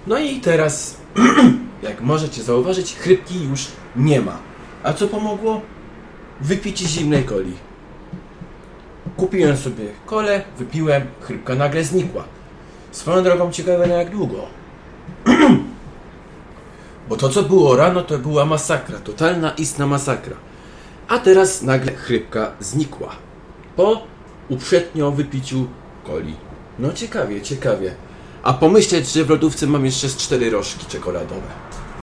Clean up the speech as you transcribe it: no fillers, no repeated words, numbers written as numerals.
No i teraz, jak możecie zauważyć, chrypki już nie ma. A co pomogło? Wypicie zimnej coli. Kupiłem sobie kolę, wypiłem, chrypka nagle znikła. Swoją drogą ciekawe na jak długo. Bo to co było rano to była masakra, totalna istna masakra. A teraz nagle chrypka znikła. Po uprzednio wypiciu coli. No ciekawie. A pomyśleć, że w lodówce mam jeszcze z 4 rożki czekoladowe.